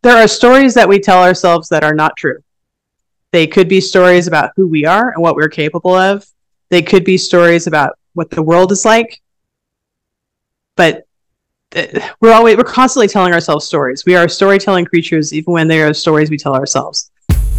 There are stories that we tell ourselves that are not true. They could be stories about who we are and what we're capable of. They could be stories about what the world is like. But we're constantly telling ourselves stories. We are storytelling creatures, even when they are stories we tell ourselves.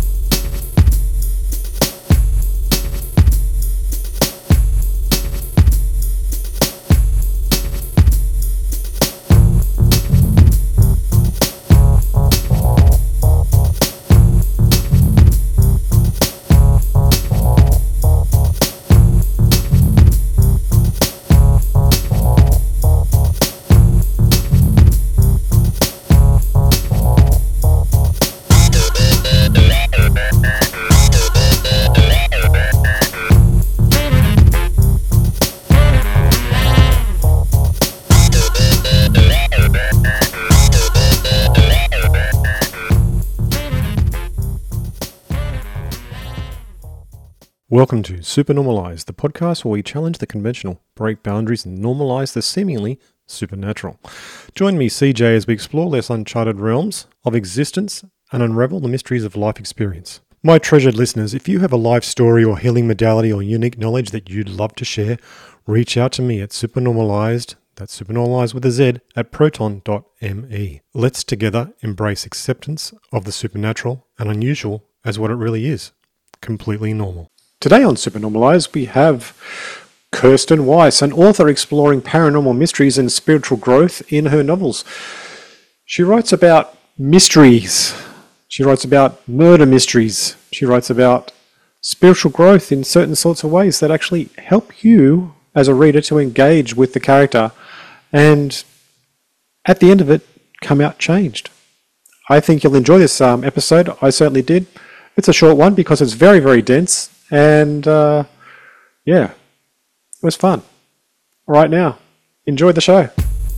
Welcome to Supernormalized, the podcast where we challenge the conventional, break boundaries, and normalize the seemingly supernatural. Join me, CJ, as we explore less uncharted realms of existence and unravel the mysteries of life experience. My treasured listeners, if you have a life story or healing modality or unique knowledge that you'd love to share, reach out to me at Supernormalized, that's Supernormalized with a Z, at proton.me. Let's together embrace acceptance of the supernatural and unusual as what it really is, completely normal. Today on Supernormalized, we have Kirsten Weiss, an author exploring paranormal mysteries and spiritual growth in her novels. She writes about mysteries. She writes about murder mysteries. She writes about spiritual growth in certain sorts of ways that actually help you as a reader to engage with the character and at the end of it, come out changed. I think you'll enjoy this episode. I certainly did. It's a short one because it's very, very dense. And, it was fun. Right now, enjoy the show.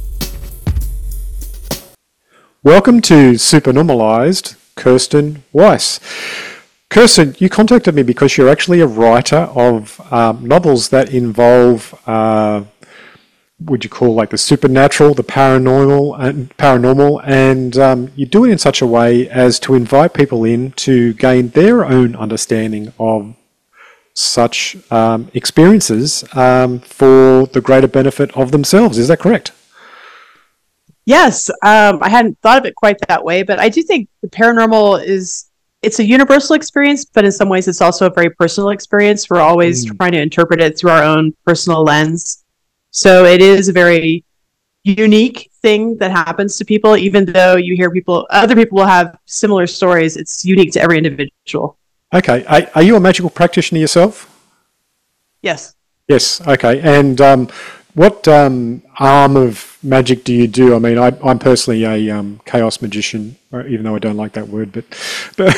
Welcome to Supernormalized, Kirsten Weiss. Kirsten, you contacted me because you're actually a writer of novels that involve, would you call like the supernatural, the paranormal, and you do it in such a way as to invite people in to gain their own understanding of such experiences for the greater benefit of themselves. Is that correct? Yes. I hadn't thought of it quite that way, but I do think the paranormal it's a universal experience, but in some ways it's also a very personal experience. We're always trying to interpret it through our own personal lens. So it is a very unique thing that happens to people, even though you hear other people will have similar stories. It's unique to every individual. Okay. Are you a magical practitioner yourself? Yes. Yes. Okay. And what arm of magic do you do? I mean, I'm personally a chaos magician, even though I don't like that word. But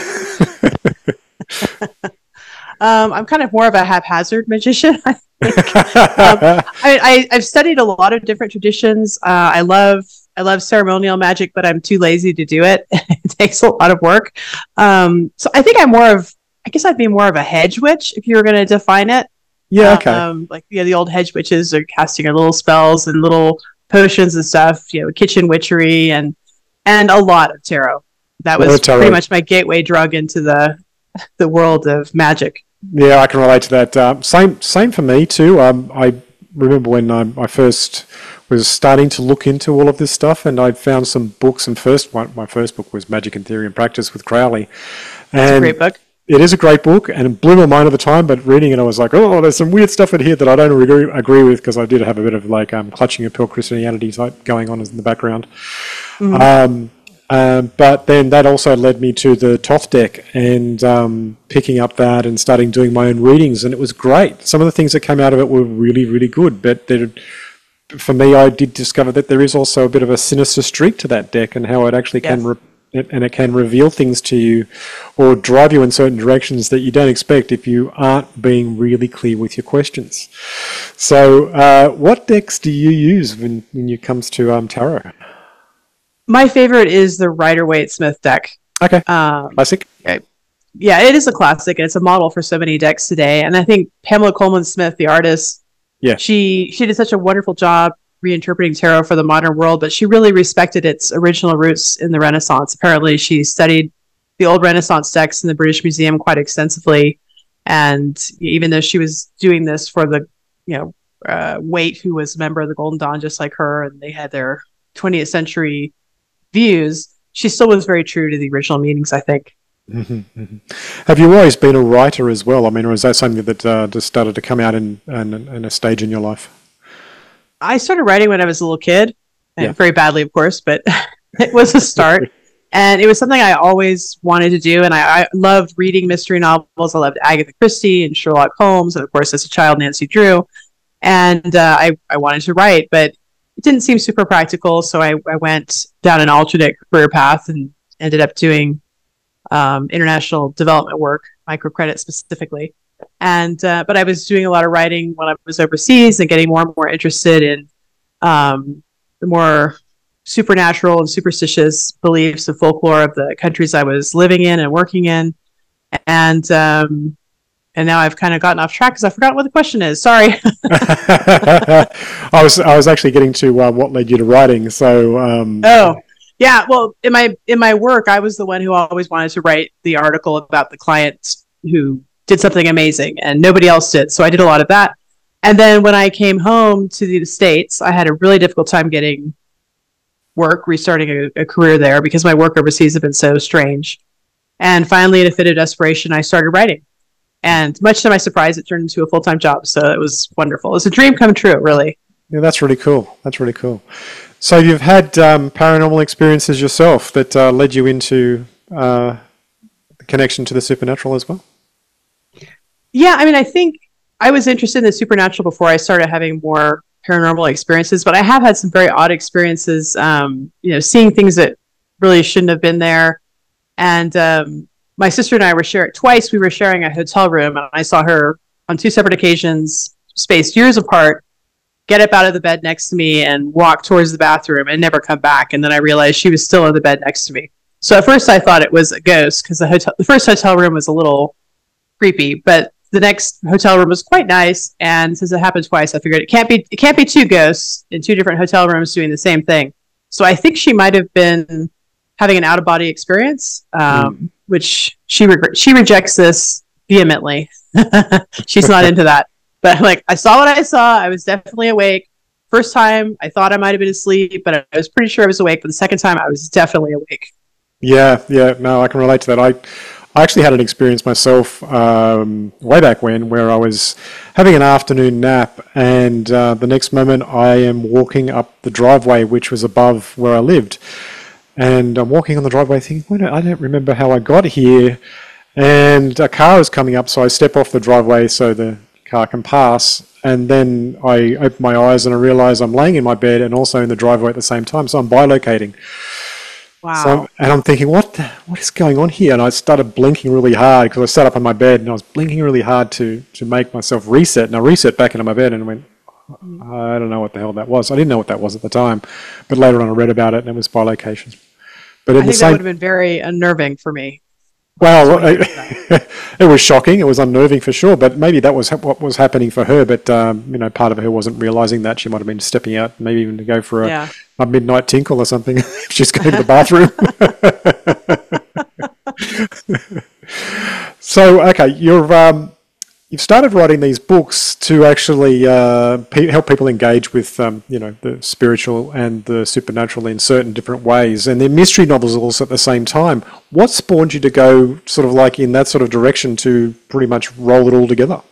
I'm kind of more of a haphazard magician, I think. I've studied a lot of different traditions. I love ceremonial magic, but I'm too lazy to do it. It takes a lot of work. So I think I guess I'd be more of a hedge witch if you were going to define it. Yeah, okay. The old hedge witches are casting their little spells and little potions and stuff, kitchen witchery and a lot of tarot. That was pretty much my gateway drug into the world of magic. Yeah, I can relate to that. Same for me too. I remember when I first was starting to look into all of this stuff, and I found some books. And my first book was Magic in Theory and Practice with Crowley. It's a great book. It is a great book, and it blew my mind at the time, but reading it, I was like, oh, there's some weird stuff in here that I don't agree with, because I did have a bit of clutching at Pure Christianity type going on in the background. Mm-hmm. But then that also led me to the Thoth deck and picking up that and starting doing my own readings, and it was great. Some of the things that came out of it were really, really good, but for me, I did discover that there is also a bit of a sinister streak to that deck and how it actually it can reveal things to you or drive you in certain directions that you don't expect if you aren't being really clear with your questions. So what decks do you use when it comes to tarot? My favorite is the Rider-Waite-Smith deck. Okay, classic. Yeah, it is a classic, and it's a model for so many decks today. And I think Pamela Coleman Smith, the artist, she did such a wonderful job reinterpreting tarot for the modern world, but she really respected its original roots in the Renaissance. Apparently, she studied the old Renaissance texts in the British Museum quite extensively. And even though she was doing this for the, Waite, who was a member of the Golden Dawn, just like her, and they had their 20th century views, she still was very true to the original meanings, I think. Mm-hmm, mm-hmm. Have you always been a writer as well? I mean, or is that something that just started to come out in a stage in your life? I started writing when I was a little kid, and very badly, of course, but it was a start. And it was something I always wanted to do. And I loved reading mystery novels. I loved Agatha Christie and Sherlock Holmes. And of course, as a child, Nancy Drew. And I wanted to write, but it didn't seem super practical. So I went down an alternate career path and ended up doing international development work, microcredit specifically. And but I was doing a lot of writing when I was overseas and getting more and more interested in the more supernatural and superstitious beliefs and folklore of the countries I was living in and working in. And now I've kind of gotten off track because I forgot what the question is. Sorry. I was actually getting to what led you to writing. So yeah. Well, in my work, I was the one who always wanted to write the article about the client who did something amazing and nobody else did. So I did a lot of that. And then when I came home to the States, I had a really difficult time getting work, restarting a career there because my work overseas had been so strange. And finally, in a fit of desperation, I started writing. And much to my surprise, it turned into a full-time job. So it was wonderful. It was a dream come true, really. Yeah, that's really cool. That's really cool. So you've had paranormal experiences yourself that led you into the connection to the supernatural as well? Yeah, I mean, I think I was interested in the supernatural before I started having more paranormal experiences, but I have had some very odd experiences, seeing things that really shouldn't have been there. And my sister and I were we were sharing a hotel room, and I saw her on two separate occasions, spaced years apart, get up out of the bed next to me and walk towards the bathroom and never come back. And then I realized she was still in the bed next to me. So at first I thought it was a ghost because the first hotel room was a little creepy, but the next hotel room was quite nice. And since it happened twice, I figured it can't be two ghosts in two different hotel rooms doing the same thing. So I think she might have been having an out-of-body experience, which she rejects this vehemently. She's not into that. But I saw what I saw. I was definitely awake. First time, I thought I might have been asleep, but I was pretty sure I was awake. But the second time, I was definitely awake. Yeah. No, I can relate to that. I actually had an experience myself way back where I was having an afternoon nap, and the next moment I am walking up the driveway, which was above where I lived. And I'm walking on the driveway thinking, I don't remember how I got here. And a car is coming up, so I step off the driveway so the car can pass. And then I open my eyes and I realize I'm laying in my bed and also in the driveway at the same time. So I'm bilocating. Wow. And I'm thinking, what is going on here? And I started blinking really hard because I sat up on my bed and I was blinking really hard to make myself reset. And I reset back into my bed and went, I don't know what the hell that was. I didn't know what that was at the time. But later on I read about it and it was bilocation. But I think that would have been very unnerving for me. Well, it was shocking. It was unnerving for sure. But maybe that was what was happening for her. But, part of her wasn't realizing that. She might have been stepping out, maybe even to go for a midnight tinkle or something. She's going to the bathroom. So, okay, you've started writing these books to actually help people engage with, the spiritual and the supernatural in certain different ways. And they're mystery novels also at the same time. What spawned you to go sort of like in that sort of direction to pretty much roll it all together?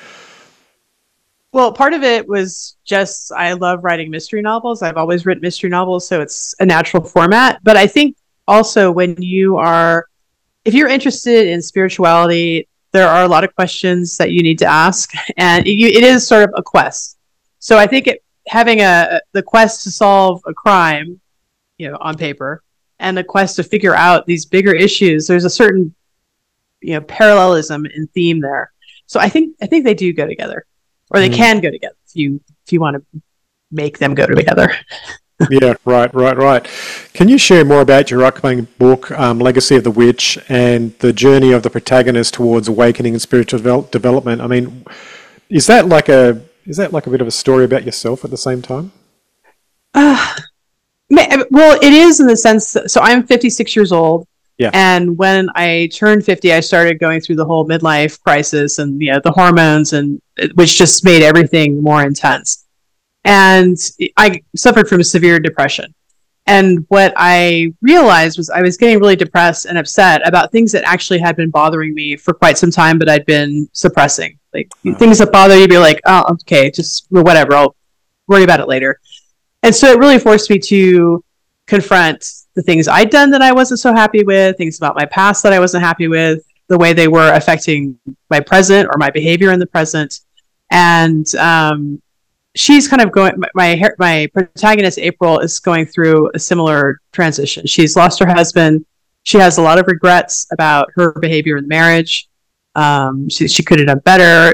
Well, part of it was just I love writing mystery novels. I've always written mystery novels, so it's a natural format. But I think also if you're interested in spirituality, there are a lot of questions that you need to ask, and it is sort of a quest. So I think having the quest to solve a crime, on paper, and the quest to figure out these bigger issues, there's a certain, parallelism in theme there. So I think they do go together, or they can go together if you want to make them go together. Yeah, right. Can you share more about your upcoming book, Legacy of the Witch, and the journey of the protagonist towards awakening and spiritual development? I mean, is that like a bit of a story about yourself at the same time? Uh, well, it is in the sense that, so I'm 56 years old. Yeah. And when I turned 50, I started going through the whole midlife crisis and the hormones, and which just made everything more intense. And I suffered from severe depression. And what I realized was I was getting really depressed and upset about things that actually had been bothering me for quite some time, but I'd been suppressing. Like things that bother you, be like, oh, okay, just whatever, I'll worry about it later. And so it really forced me to confront the things I'd done that I wasn't so happy with, things about my past that I wasn't happy with, the way they were affecting my present or my behavior in the present. And she's kind of going, my protagonist, April, is going through a similar transition. She's lost her husband. She has a lot of regrets about her behavior in the marriage. She could have done better.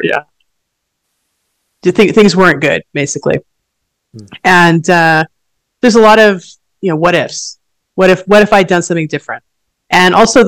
Things weren't good, basically. And there's a lot of what ifs. What if I'd done something different? And also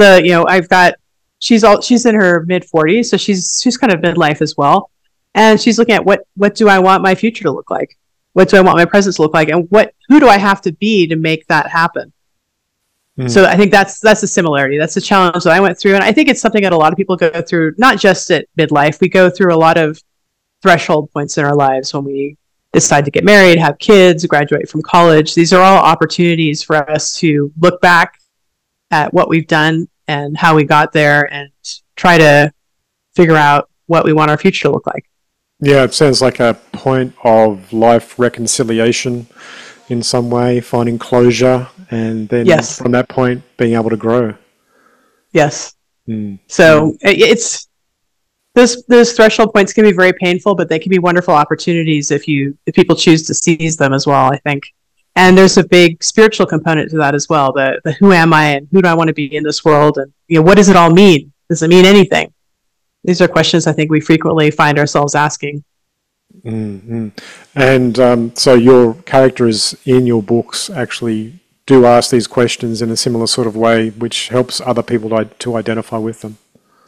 she's in her mid 40s, so she's kind of midlife as well. And she's looking at what do I want my future to look like? What do I want my present to look like? And who do I have to be to make that happen? So I think that's a similarity. That's a challenge that I went through. And I think it's something that a lot of people go through, not just at midlife. We go through a lot of threshold points in our lives when we decide to get married, have kids, graduate from college. These are all opportunities for us to look back at what we've done and how we got there and try to figure out what we want our future to look like. Yeah, it sounds like a point of life reconciliation in some way, finding closure, and then from that point being able to grow. Yes. So it's those threshold points can be very painful, but they can be wonderful opportunities if people choose to seize them as well, I think. And there's a big spiritual component to that as well. The who am I and who do I want to be in this world, and what does it all mean? Does it mean anything? These are questions I think we frequently find ourselves asking. Mm-hmm. And so your characters in your books actually do ask these questions in a similar sort of way, which helps other people to identify with them.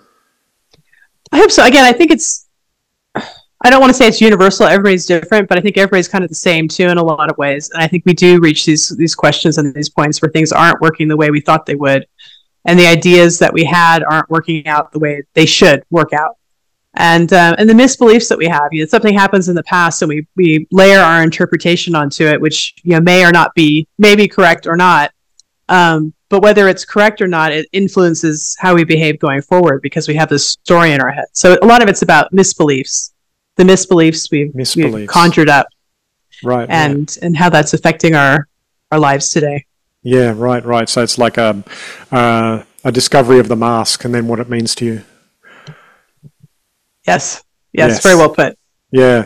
I hope so. Again, I think I don't want to say it's universal. Everybody's different, but I think everybody's kind of the same too in a lot of ways. And I think we do reach these questions and these points where things aren't working the way we thought they would. And the ideas that we had aren't working out the way they should work out. And the misbeliefs that we have, something happens in the past and we layer our interpretation onto it, which may or not be, maybe correct or not. But whether it's correct or not, it influences how we behave going forward because we have this story in our head. So a lot of it's about misbeliefs, the misbeliefs we've conjured up, right? And how that's affecting our lives today. Yeah, right. So it's like a discovery of the mask and then what it means to you. Yes, very well put. Yeah.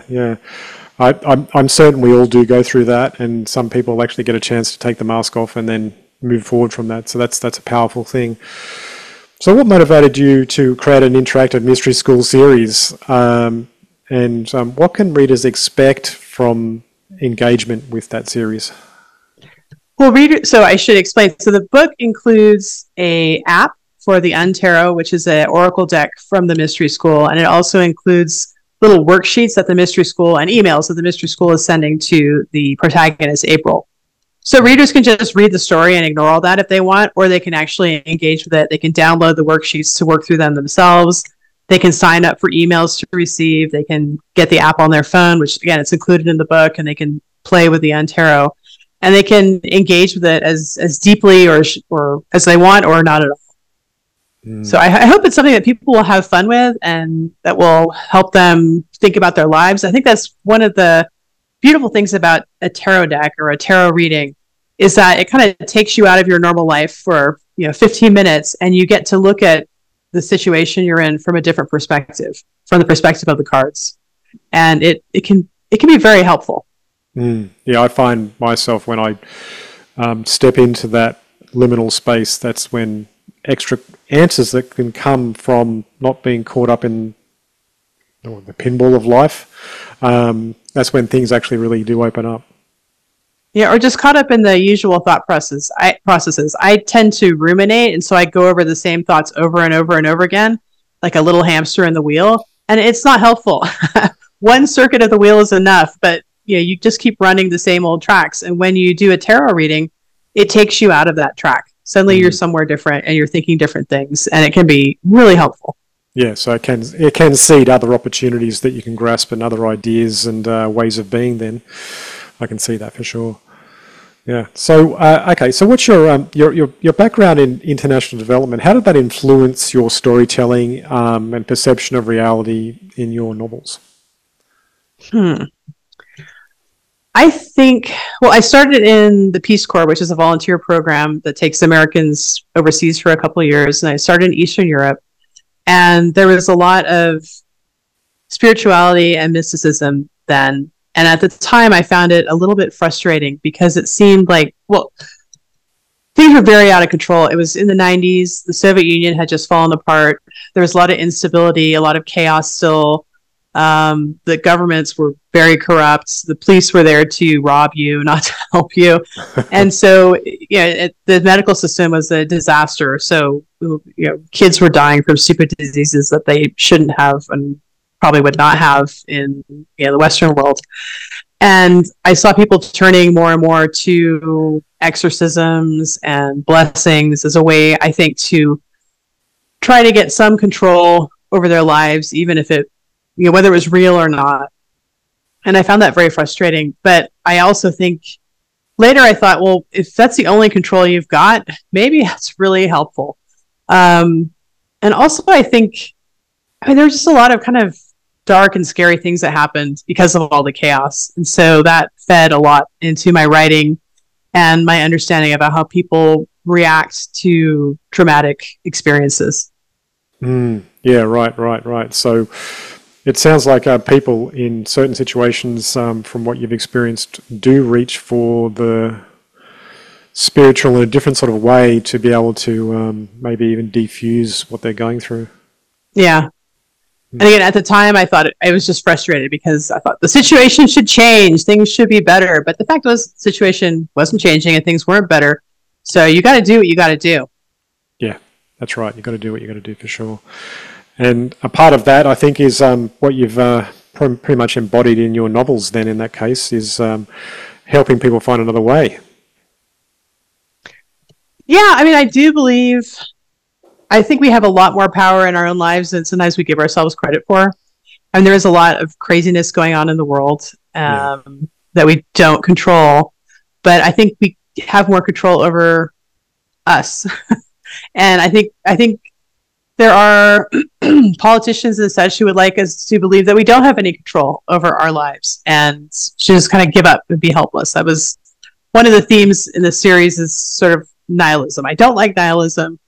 I'm certain we all do go through that, and some people actually get a chance to take the mask off and then move forward from that. So that's a powerful thing. So what motivated you to create an interactive mystery school series? And what can readers expect from engagement with that series? Well, so I should explain. So the book includes an app for the Untarot, which is an oracle deck from the Mystery School, and it also includes little worksheets that the Mystery School and emails that the Mystery School is sending to the protagonist, April. So readers can just read the story and ignore all that if they want, or they can actually engage with it. They can download the worksheets to work through them themselves. They can sign up for emails to receive. They can get the app on their phone, which, again, it's included in the book, and they can play with the Untarot. And they can engage with it as deeply or as they want or not at all. So I hope it's something that people will have fun with and that will help them think about their lives. I think that's one of the beautiful things about a tarot deck or a tarot reading is that it kind of takes you out of your normal life for 15 minutes and you get to look at the situation you're in from a different perspective, from the perspective of the cards. And it can be very helpful. Yeah, I find myself when I step into that liminal space, that's when extra answers that can come from not being caught up in the pinball of life. That's when things actually really do open up. Yeah, or just caught up in the usual thought processes. I tend to ruminate, and so I go over the same thoughts over and over and over again, like a little hamster in the wheel, and it's not helpful. One circuit of the wheel is enough, but you just keep running the same old tracks. And when you do a tarot reading, it takes you out of that track. Suddenly you're somewhere different and you're thinking different things, and it can be really helpful. Yeah, so it can seed other opportunities that you can grasp and other ideas and ways of being. Then I can see that for sure. Yeah. So okay. So what's your background in international development? How did that influence your storytelling and perception of reality in your novels? I think, I started in the Peace Corps, which is a volunteer program that takes Americans overseas for a couple of years. And I started in Eastern Europe. And there was a lot of spirituality and mysticism then. And at the time, I found it a little bit frustrating because it seemed like, things were very out of control. It was in the 90s. The Soviet Union had just fallen apart. There was a lot of instability, a lot of chaos still. The governments were very corrupt. The police were there to rob you, not to help you. And so, the medical system was a disaster. So, kids were dying from stupid diseases that they shouldn't have and probably would not have in the Western world. And I saw people turning more and more to exorcisms and blessings as a way, I think, to try to get some control over their lives, even if it, whether it was real or not. And I found that very frustrating. But I also think later I thought, if that's the only control you've got, maybe that's really helpful. And also I think, there's just a lot of kind of dark and scary things that happened because of all the chaos. And so that fed a lot into my writing and my understanding about how people react to traumatic experiences. Yeah, right. So it sounds like people in certain situations, from what you've experienced, do reach for the spiritual in a different sort of way to be able to maybe even defuse what they're going through. Yeah. And again, at the time, I thought I was just frustrated because I thought the situation should change. Things should be better. But the fact was, the situation wasn't changing and things weren't better. So you got to do what you got to do. Yeah, that's right. You got to do what you got to do for sure. And a part of that, I think, is what you've pretty much embodied in your novels. Then, in that case, is helping people find another way. Yeah, I do believe. I think we have a lot more power in our own lives than sometimes we give ourselves credit for. And there is a lot of craziness going on in the world that we don't control. But I think we have more control over us. And I think there are politicians and such who would like us to believe that we don't have any control over our lives and should just kind of give up and be helpless. That was one of the themes in the series, is sort of nihilism. I don't like nihilism.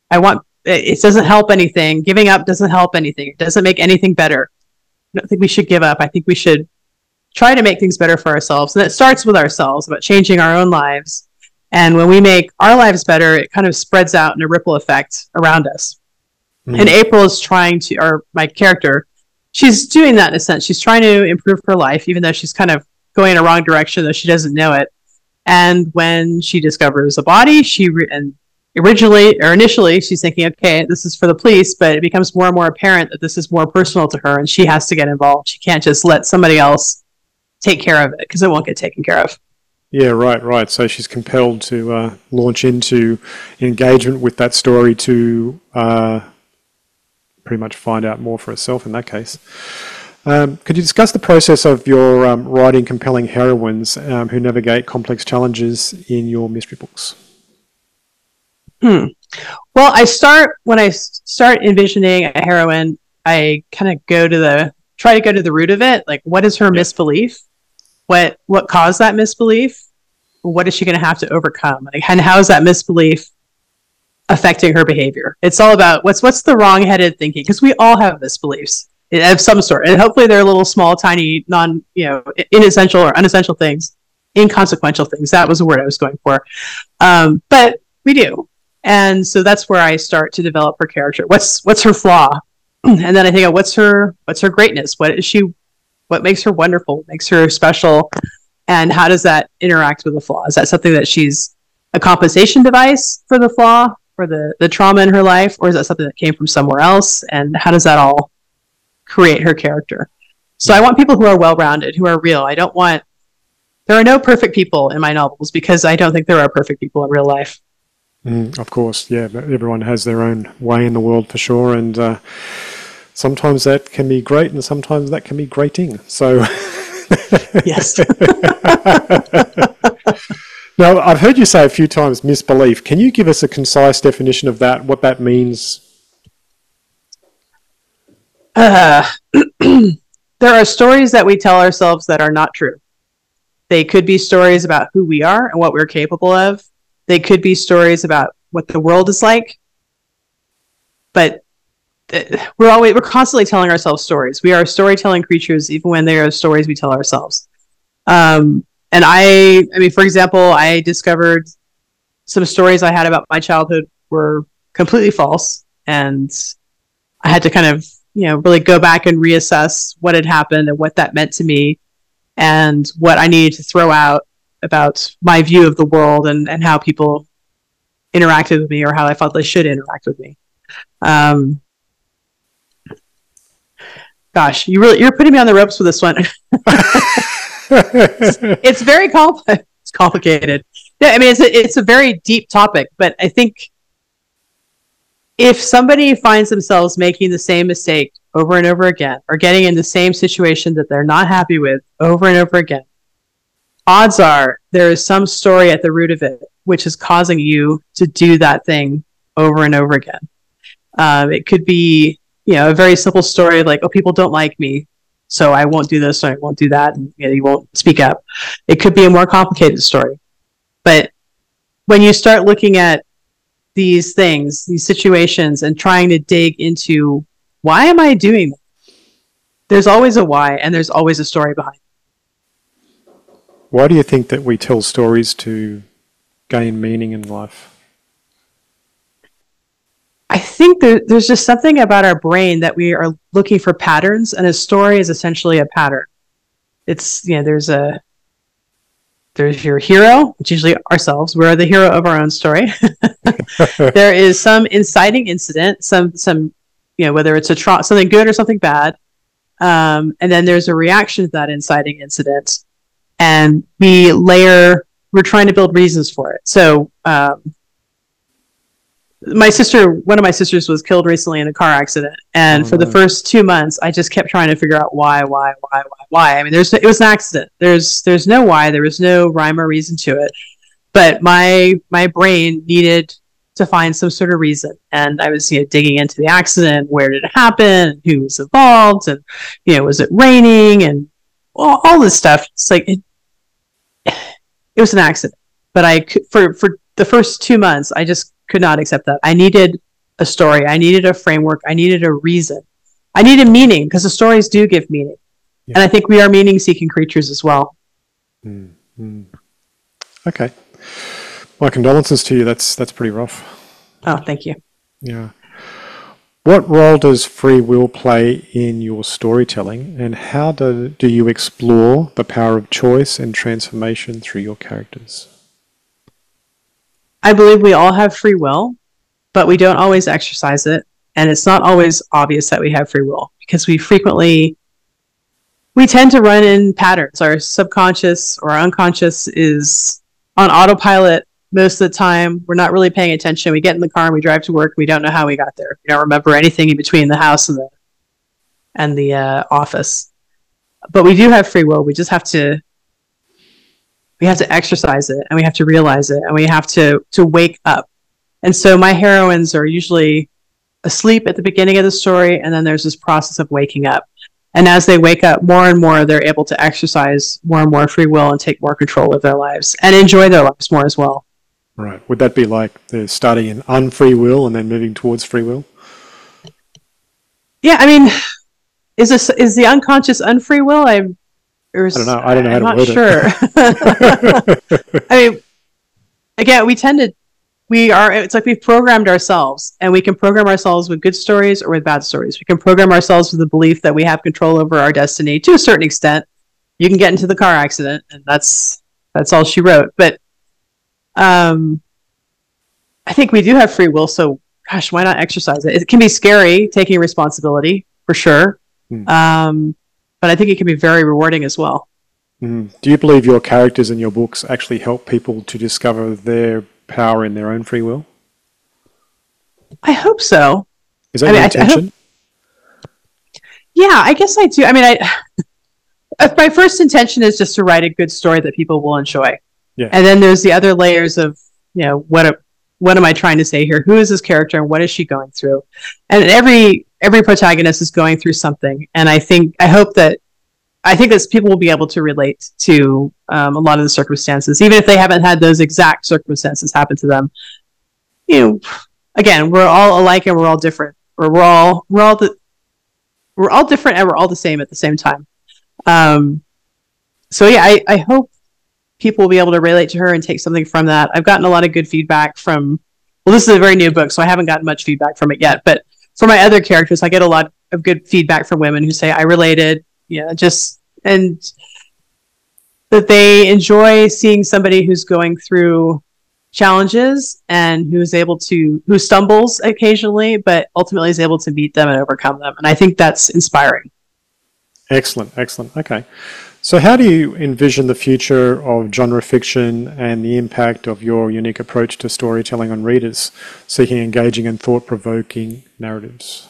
It doesn't help anything. Giving up doesn't help anything. It doesn't make anything better. I don't think we should give up. I think we should try to make things better for ourselves. And it starts with ourselves, about changing our own lives. And when we make our lives better, it kind of spreads out in a ripple effect around us. And April is trying to, or my character, she's doing that in a sense. She's trying to improve her life, even though she's kind of going in a wrong direction, though she doesn't know it. And when she discovers a body, initially she's thinking, okay, this is for the police, but it becomes more and more apparent that this is more personal to her and she has to get involved. She can't just let somebody else take care of it because it won't get taken care of. Yeah, right. So she's compelled to launch into engagement with that story to pretty much find out more for herself in that case. Could you discuss the process of your writing compelling heroines who navigate complex challenges in your mystery books? Well, when I start envisioning a heroine, I kind of try to go to the root of it. Like, what is her misbelief? What caused that misbelief? What is she going to have to overcome? And how is that misbelief affecting her behavior? It's all about what's the wrong-headed thinking, because we all have misbeliefs of some sort, and hopefully they're little, small, tiny, inessential or unessential things, inconsequential things. That was the word I was going for. But we do. And so that's where I start to develop her character. What's her flaw? And then I think, what's her greatness? What makes her wonderful? What makes her special? And how does that interact with the flaw? Is that something that she's a compensation device for the flaw, for the trauma in her life? Or is that something that came from somewhere else? And how does that all create her character? So I want people who are well-rounded, who are real. I don't want There are no perfect people in my novels because I don't think there are perfect people in real life. Of course, yeah. But everyone has their own way in the world for sure, and sometimes that can be great, and sometimes that can be grating. So, yes. Now, I've heard you say a few times misbelief. Can you give us a concise definition of that? What that means? There are stories that we tell ourselves that are not true. They could be stories about who we are and what we're capable of. They could be stories about what the world is like. But we're constantly telling ourselves stories. We are storytelling creatures, even when they are stories we tell ourselves. And I mean, for example, I discovered some stories I had about my childhood were completely false, and I had to kind of, really go back and reassess what had happened and what that meant to me, and what I needed to throw out about my view of the world and how people interacted with me, or how I felt they should interact with me. Gosh, you're putting me on the ropes with this one. It's very complex. It's complicated. Yeah, I mean, it's a very deep topic, but I think if somebody finds themselves making the same mistake over and over again, or getting in the same situation that they're not happy with over and over again, odds are there is some story at the root of it which is causing you to do that thing over and over again. It could be, a very simple story like, oh, people don't like me, so I won't do this, or I won't do that, and you won't speak up. It could be a more complicated story. But when you start looking at these things, these situations, and trying to dig into, why am I doing that? There's always a why, and there's always a story behind it. Why do you think that we tell stories to gain meaning in life? I think there's just something about our brain that we are looking for patterns, and a story is essentially a pattern. It's, there's your hero, which is usually ourselves. We're the hero of our own story. There is some inciting incident, some whether it's something good or something bad, and then there's a reaction to that inciting incident, and we're trying to build reasons for it. So one of my sisters was killed recently in a car accident, and for the first 2 months, I just kept trying to figure out why. I mean, it was an accident. There's no why. There was no rhyme or reason to it, but my brain needed to find some sort of reason, and I was digging into the accident. Where did it happen? Who was involved? And was it raining? And all this stuff. It's like it was an accident, but for the first 2 months, I just could not accept that. I needed a story. I needed a framework. I needed a reason. I needed meaning, because the stories do give meaning. Yeah. And I think we are meaning-seeking creatures as well. Mm-hmm. Okay. My condolences to you. That's pretty rough. Oh, thank you. Yeah. What role does free will play in your storytelling, and how do you explore the power of choice and transformation through your characters? I believe we all have free will, but we don't always exercise it. And it's not always obvious that we have free will, because we tend to run in patterns. Our subconscious or our unconscious is on autopilot most of the time. We're not really paying attention. We get in the car and we drive to work. We don't know how we got there. We don't remember anything in between the house and the office. But we do have free will. We just have to exercise it, and we have to realize it, and we have to wake up. And so my heroines are usually asleep at the beginning of the story, and then there's this process of waking up. And as they wake up more and more, they're able to exercise more and more free will and take more control of their lives and enjoy their lives more as well. Right. Would that be like they're starting in unfree will and then moving towards free will? Yeah, I mean, is the unconscious unfree will? I don't know. I don't know how to word it. I mean, again, it's like we've programmed ourselves, and we can program ourselves with good stories or with bad stories. We can program ourselves with the belief that we have control over our destiny to a certain extent. You can get into the car accident, and that's all she wrote. But I think we do have free will, so gosh, why not exercise it? It can be scary taking responsibility, for sure. But I think it can be very rewarding as well. Do you believe your characters in your books actually help people to discover their power in their own free will? I hope so. Is that your intention? Yeah, I guess I do. I mean, my first intention is just to write a good story that people will enjoy. Yeah. And then there's the other layers of, what am I trying to say here? Who is this character and what is she going through? And every protagonist is going through something. And I think that people will be able to relate to a lot of the circumstances, even if they haven't had those exact circumstances happen to them. Again, we're all alike and we're all different. We're all different and we're all the same at the same time. So yeah, I hope people will be able to relate to her and take something from that. I've gotten a lot of good feedback this is a very new book, so I haven't gotten much feedback from it yet. But for my other characters, I get a lot of good feedback from women who say I related, and that they enjoy seeing somebody who's going through challenges and who stumbles occasionally, but ultimately is able to meet them and overcome them. And I think that's inspiring. Excellent. Okay. So how do you envision the future of genre fiction and the impact of your unique approach to storytelling on readers seeking engaging and thought-provoking narratives?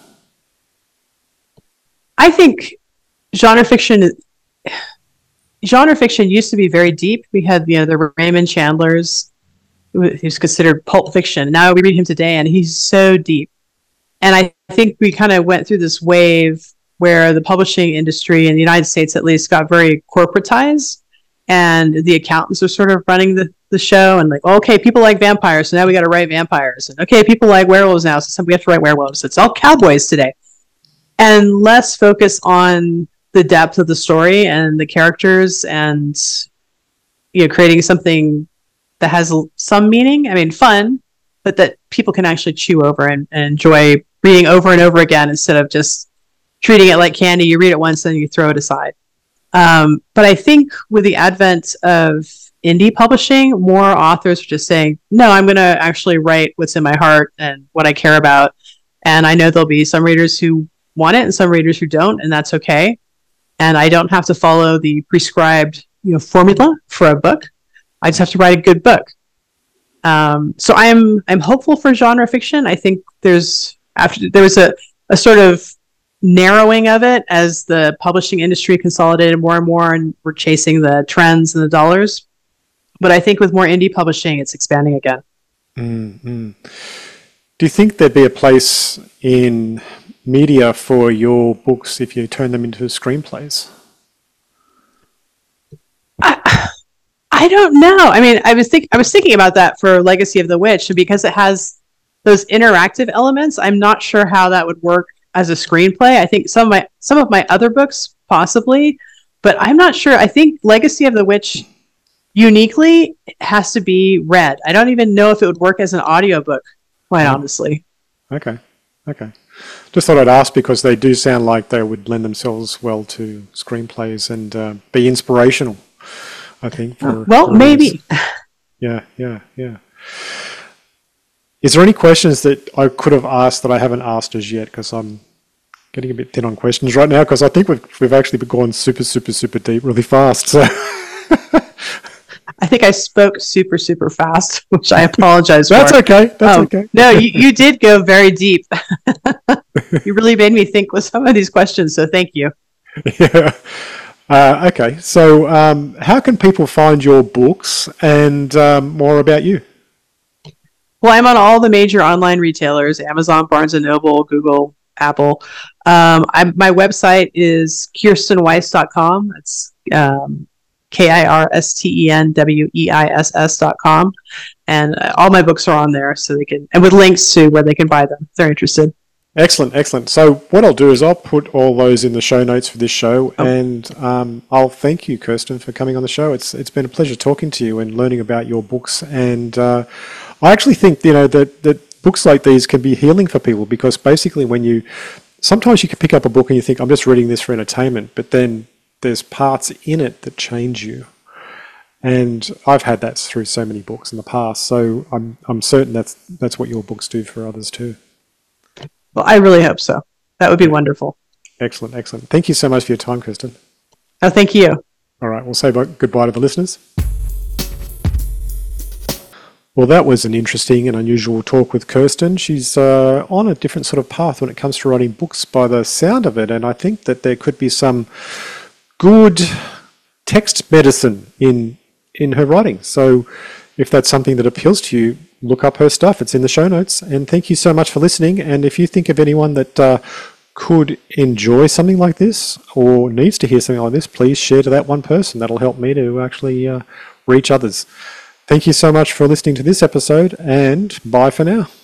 I think genre fiction used to be very deep. We had, the Raymond Chandler's, who's considered pulp fiction. Now we read him today and he's so deep. And I think we kind of went through this wave where the publishing industry in the United States, at least, got very corporatized, and the accountants are sort of running the show, and like, okay, people like vampires, so now we got to write vampires, and okay, people like werewolves now, so we have to write werewolves. It's all cowboys today, and less focus on the depth of the story and the characters, and creating something that has some meaning. I mean, fun, but that people can actually chew over and enjoy reading over and over again, instead of just treating it like candy. You read it once, then you throw it aside. But I think with the advent of indie publishing, more authors are just saying, no, I'm going to actually write what's in my heart and what I care about. And I know there'll be some readers who want it and some readers who don't, and that's okay. And I don't have to follow the prescribed, formula for a book. I just have to write a good book. So I'm hopeful for genre fiction. I think there was a sort of narrowing of it as the publishing industry consolidated more and more, and we're chasing the trends and the dollars. But I think with more indie publishing, it's expanding again. Mm-hmm. Do you think there'd be a place in media for your books if you turn them into screenplays? I don't know. I mean, I was thinking about that for Legacy of the Witch, and because it has those interactive elements, I'm not sure how that would work as a screenplay. I think some of my other books possibly, but I'm not sure. I think Legacy of the Witch uniquely has to be read. I don't even know if it would work as an audiobook, quite honestly. Okay. Just thought I'd ask because they do sound like they would lend themselves well to screenplays and be inspirational, I think. Maybe. Yeah. Is there any questions that I could have asked that I haven't asked as yet? Because I'm getting a bit thin on questions right now, because I think we've actually gone super, super, super deep really fast. So I think I spoke super, super fast, which I apologize for. That's okay. Okay. No, you did go very deep. You really made me think with some of these questions, so thank you. Yeah. Okay. So how can people find your books and more about you? Well, I'm on all the major online retailers: Amazon, Barnes & Noble, Google, Apple. My website is kirstenweiss.com. It's KIRSTENWEISS.com. And all my books are on there, so they can, and with links to where they can buy them if they're interested. Excellent. So what I'll do is I'll put all those in the show notes for this show, and I'll thank you, Kirsten, for coming on the show. It's been a pleasure talking to you and learning about your books, and I actually think that books like these can be healing for people, because basically sometimes you can pick up a book and you think, I'm just reading this for entertainment, but then there's parts in it that change you. And I've had that through so many books in the past, so I'm certain that's what your books do for others too. Well, I really hope so. That would be wonderful. Excellent. Thank you so much for your time, Kirsten. Oh, thank you. All right, we'll say goodbye to the listeners. Well, that was an interesting and unusual talk with Kirsten. She's on a different sort of path when it comes to writing books by the sound of it, and I think that there could be some good text medicine in her writing. So if that's something that appeals to you, look up her stuff. It's in the show notes. And thank you so much for listening. And if you think of anyone that could enjoy something like this or needs to hear something like this, please share to that one person. That'll help me to actually reach others. Thank you so much for listening to this episode, and bye for now.